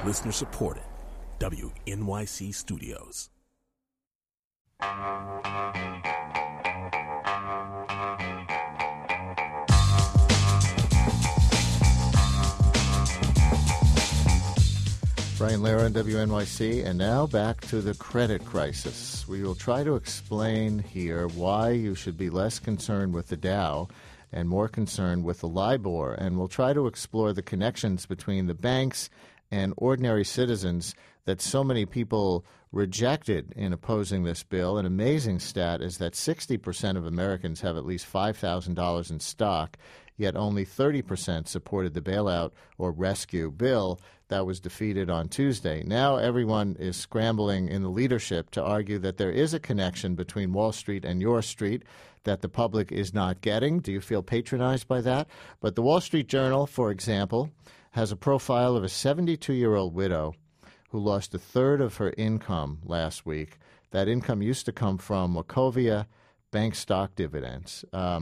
Listener supported. WNYC Studios. Brian Lehrer on WNYC, and now back to the credit crisis. We will try to explain here why you should be less concerned with the Dow and more concerned with the LIBOR, and we'll try to explore the connections between the banks and ordinary citizens that so many people rejected in opposing this bill. An amazing stat is that 60% of Americans have at least $5,000 in stock, yet only 30% supported the bailout or rescue bill that was defeated on Tuesday. Now everyone is scrambling in the leadership to argue that there is a connection between Wall Street and your street that the public is not getting. Do you feel patronized by that? But the Wall Street Journal, for example, has a profile of a 72-year-old widow who lost a third of her income last week. That income used to come from Wachovia bank stock dividends.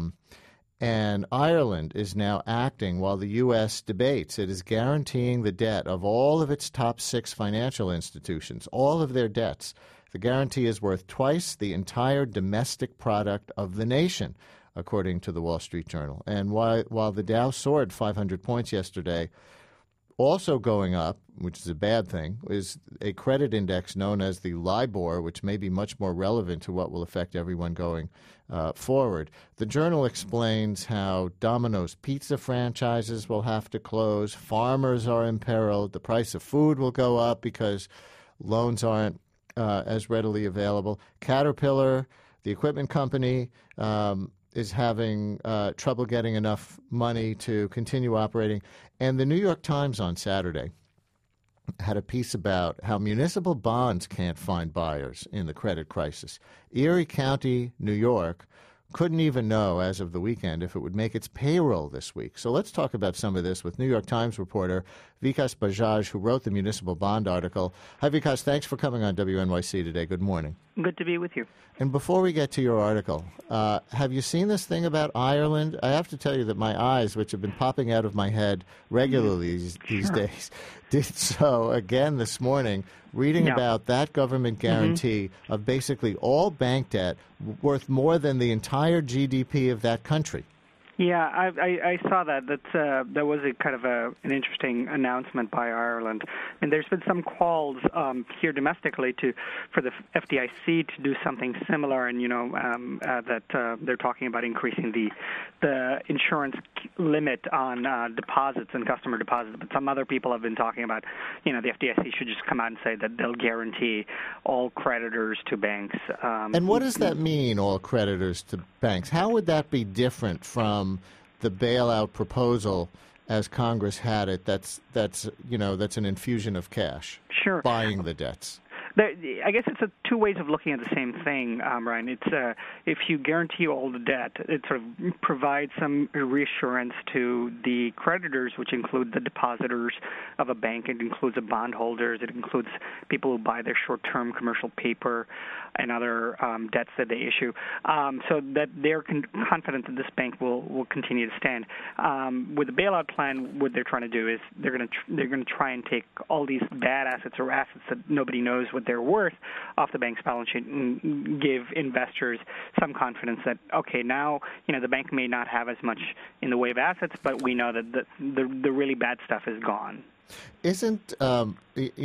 And Ireland is now acting while the U.S. debates. It is guaranteeing the debt of all of its top 6 financial institutions, all of their debts. The guarantee is worth twice the entire domestic product of the nation, according to the Wall Street Journal. And while the Dow soared 500 points yesterday, also going up, which is a bad thing, is a credit index known as the LIBOR, which may be much more relevant to what will affect everyone going forward. The Journal explains how Domino's pizza franchises will have to close, farmers are imperiled, the price of food will go up because loans aren't as readily available. Caterpillar, the equipment company, is having trouble getting enough money to continue operating. And the New York Times on Saturday had a piece about how municipal bonds can't find buyers in the credit crisis. Erie County, New York, couldn't even know as of the weekend if it would make its payroll this week. So let's talk about some of this with New York Times reporter Vikas Bajaj, who wrote the municipal bond article. Hi, Vikas. Thanks for coming on WNYC today. Good morning. Good to be with you. And before we get to your article, have you seen this thing about Ireland? I have to tell you that my eyes, which have been popping out of my head regularly these days, did so again this morning, reading about that government guarantee of basically all bank debt worth more than the entire GDP of that country. Yeah, I saw that. That was a kind of an interesting announcement by Ireland. And there's been some calls here domestically for the FDIC to do something similar, and that they're talking about increasing the insurance limit on deposits and customer deposits. But some other people have been talking about, the FDIC should just come out and say that they'll guarantee all creditors to banks. And what does that mean, all creditors to banks? How would that be different from the bailout proposal as Congress had it? That's an infusion of cash, buying the debts. I guess it's two ways of looking at the same thing, Ryan. It's if you guarantee all the debt, it sort of provides some reassurance to the creditors, which include the depositors of a bank. It includes the bondholders. It includes people who buy their short-term commercial paper and other debts that they issue, so that they're confident that this bank will continue to stand. With the bailout plan, what they're trying to do is they're going to try and take all these bad assets or assets that nobody knows what they're worth off the bank's balance sheet and give investors some confidence that, okay, now the bank may not have as much in the way of assets, but we know that the really bad stuff is gone. Isn't, and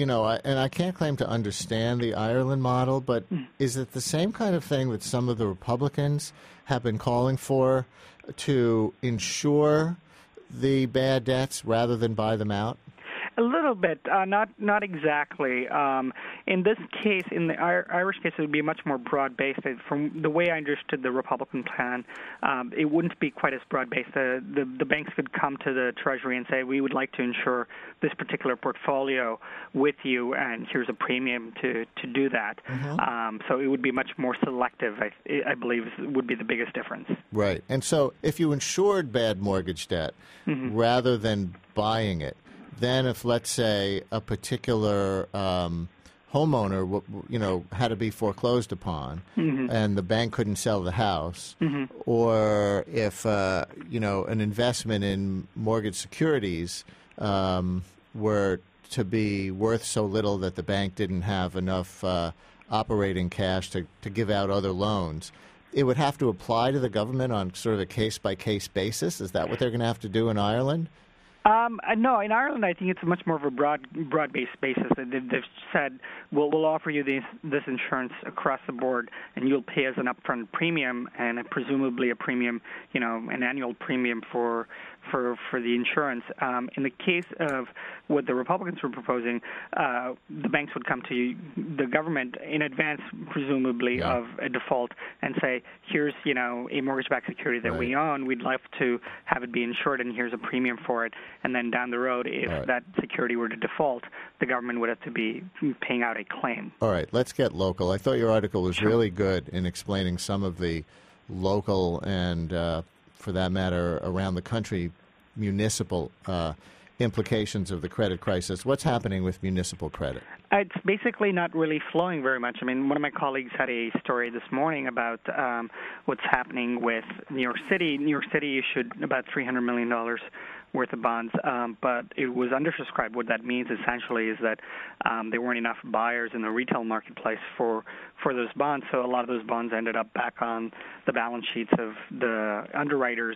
I can't claim to understand the Ireland model, but is it the same kind of thing that some of the Republicans have been calling for, to insure the bad debts rather than buy them out? A little bit, not exactly. In this case, in the Irish case, it would be much more broad-based. From the way I understood the Republican plan, it wouldn't be quite as broad-based. The banks could come to the Treasury and say, we would like to insure this particular portfolio with you, and here's a premium to do that. So it would be much more selective, I believe, would be the biggest difference. Right. And so if you insured bad mortgage debt rather than buying it, then if, let's say, a particular homeowner, had to be foreclosed upon and the bank couldn't sell the house, or if, an investment in mortgage securities were to be worth so little that the bank didn't have enough operating cash to give out other loans, it would have to apply to the government on sort of a case-by-case basis? Is that what they're going to have to do in Ireland? No, in Ireland, I think it's much more of a broad-based basis. They've said, we'll offer you this insurance across the board, and you'll pay us an upfront premium and presumably a premium, an annual premium for the insurance. In the case of what the Republicans were proposing, the banks would come to the government in advance, presumably, of a default and say, here's, a mortgage-backed security that we own. We'd love to have it be insured, and here's a premium for it. And then down the road, if that security were to default, the government would have to be paying out a claim. All right, let's get local. I thought your article was really good in explaining some of the local and, for that matter, around the country, municipal implications of the credit crisis. What's happening with municipal credit? It's basically not really flowing very much. I mean, one of my colleagues had a story this morning about what's happening with New York City. New York City issued about $300 million worth of bonds, but it was undersubscribed. What that means essentially is that there weren't enough buyers in the retail marketplace for those bonds, so a lot of those bonds ended up back on the balance sheets of the underwriters.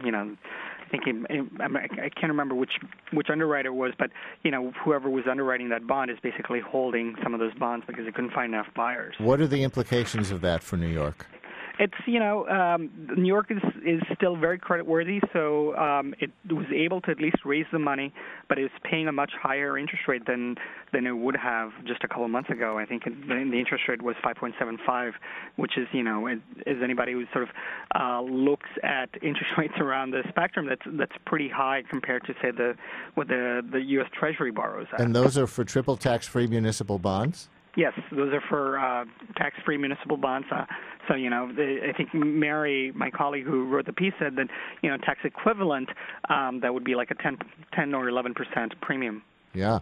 I can't remember which underwriter it was, but whoever was underwriting that bond is basically holding some of those bonds because they couldn't find enough buyers. What are the implications of that for New York? It's, New York is still very creditworthy, so it was able to at least raise the money, but it's paying a much higher interest rate than it would have just a couple of months ago. I think the interest rate was 5.75, which is, as anybody who sort of looks at interest rates around the spectrum, that's pretty high compared to, say, what the U.S. Treasury borrows at. And those are for triple tax-free municipal bonds? Yes, those are for tax-free municipal bonds. So, I think Mary, my colleague who wrote the piece, said that, tax equivalent, that would be like a 10 or 11% premium. Yeah.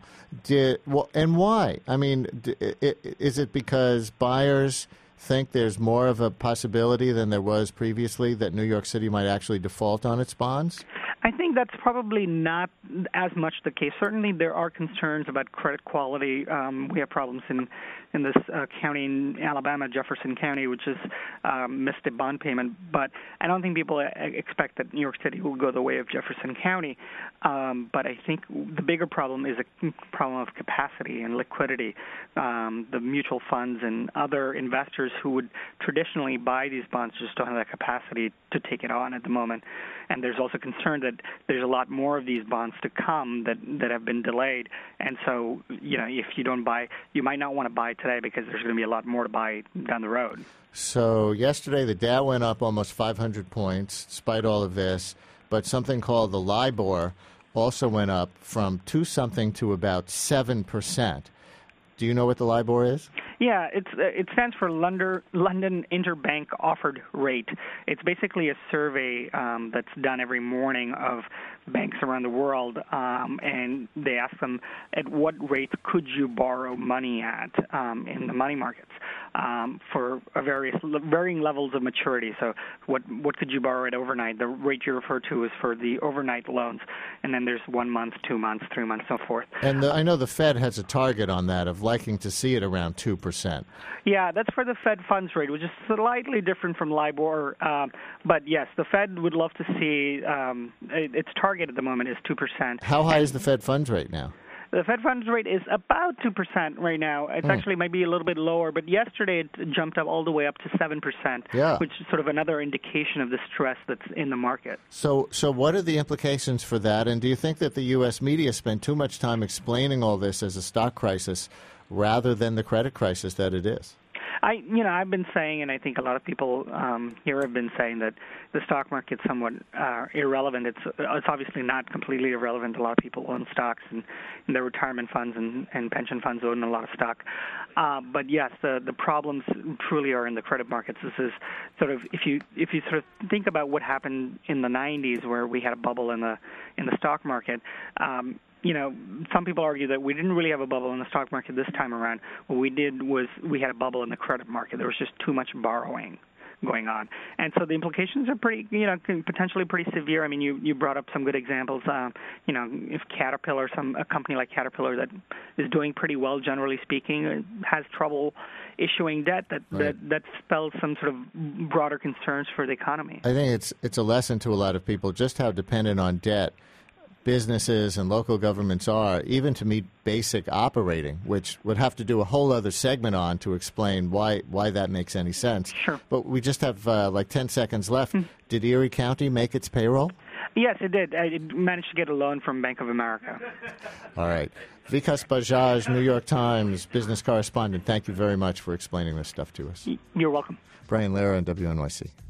And why? I mean, is it because buyers think there's more of a possibility than there was previously that New York City might actually default on its bonds? I think that's probably not as much the case. Certainly there are concerns about credit quality. We have problems in this county in Alabama, Jefferson County, which has missed a bond payment. But I don't think people expect that New York City will go the way of Jefferson County. But I think the bigger problem is a problem of capacity and liquidity. The mutual funds and other investors who would traditionally buy these bonds just don't have that capacity to take it on at the moment. And there's also concern that there's a lot more of these bonds to come that have been delayed. And so, if you don't buy, you might not want to buy today because there's going to be a lot more to buy down the road. So yesterday the Dow went up almost 500 points despite all of this, but something called the LIBOR also went up from 2-something to about 7%. Do you know what the LIBOR is? Yeah, it stands for London Interbank Offered Rate. It's basically a survey that's done every morning of banks around the world, and they ask them at what rate could you borrow money at in the money markets for varying levels of maturity. So what could you borrow at overnight? The rate you refer to is for the overnight loans, and then there's 1 month, 2 months, 3 months, so forth. And I know the Fed has a target on that of liking to see it around 2%. Yeah, that's for the Fed funds rate, which is slightly different from LIBOR. But yes, the Fed would love to see its target at the moment is 2%. How high is the Fed funds rate now? The Fed funds rate is about 2% right now. It's actually maybe a little bit lower, but yesterday it jumped up all the way up to 7%, which is sort of another indication of the stress that's in the market. So what are the implications for that? And do you think that the U.S. media spend too much time explaining all this as a stock crisis rather than the credit crisis that it is? I've been saying, and I think a lot of people here have been saying that the stock market's somewhat irrelevant. It's obviously not completely irrelevant. A lot of people own stocks, and their retirement funds and pension funds own a lot of stock. But yes, the problems truly are in the credit markets. This is sort of if you sort of think about what happened in the 90s, where we had a bubble in the stock market. Some people argue that we didn't really have a bubble in the stock market this time around. What we did was we had a bubble in the credit market. There was just too much borrowing going on. And so the implications are pretty, potentially pretty severe. I mean, you brought up some good examples. If Caterpillar, a company like Caterpillar that is doing pretty well, generally speaking, has trouble issuing debt, that spells some sort of broader concerns for the economy. I think it's a lesson to a lot of people just how dependent on debt businesses and local governments are, even to meet basic operating, which would have to do a whole other segment on to explain why that makes any sense. Sure. But we just have 10 seconds left. Did Erie County make its payroll? Yes, it did. It managed to get a loan from Bank of America. All right. Vikas Bajaj, New York Times business correspondent, thank you very much for explaining this stuff to us. You're welcome. Brian Lehrer on WNYC.